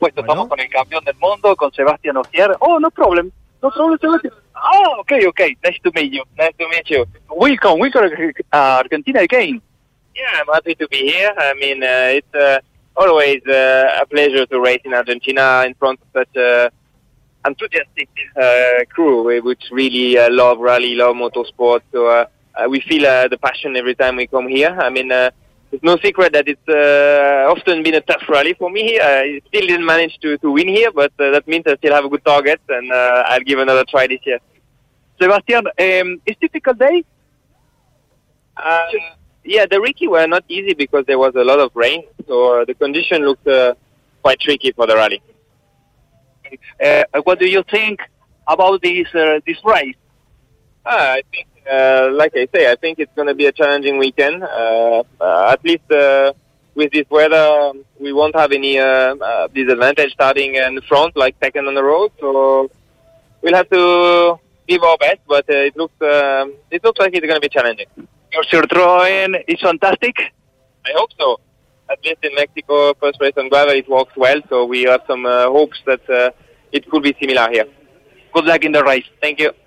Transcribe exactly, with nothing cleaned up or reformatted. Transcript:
supuesto, Bueno. estamos con el campeón del mundo, con Sebastián Ogier. Oh, no problem. No problem, Sebastián. Oh, okay, okay. Nice to meet you. Nice to meet you. Welcome, welcome uh, Argentina again. Yeah, I'm happy to be here. I mean, uh, it's uh, always uh, a pleasure to race in Argentina in front of such a enthusiastic uh, crew, which really uh, love rally, love motorsport. So uh, uh, we feel uh, the passion every time we come here. I mean, uh, it's no secret that it's uh, often been a tough rally for me. I still didn't manage to, to win here, but uh, that means I still have a good target, and uh, I'll give another try this year. Sebastián, um, it's difficult day? Uh, yeah, the Ricky were not easy because there was a lot of rain, so uh, the condition looked uh, quite tricky for the rally. Uh, what do you think about this uh, this race? Ah, I think, uh, like I say, I think it's going to be a challenging weekend. Uh, uh, at least uh, with this weather, we won't have any uh, uh, disadvantage starting in front, like second on the road. So we'll have to give our best, but uh, it looks uh, it looks like it's going to be challenging. Your Citroën is fantastic. I hope so. At least in Mexico, first race on gravel, it works well. So we have some uh, hopes that uh, it could be similar here. Good luck in the race. Thank you.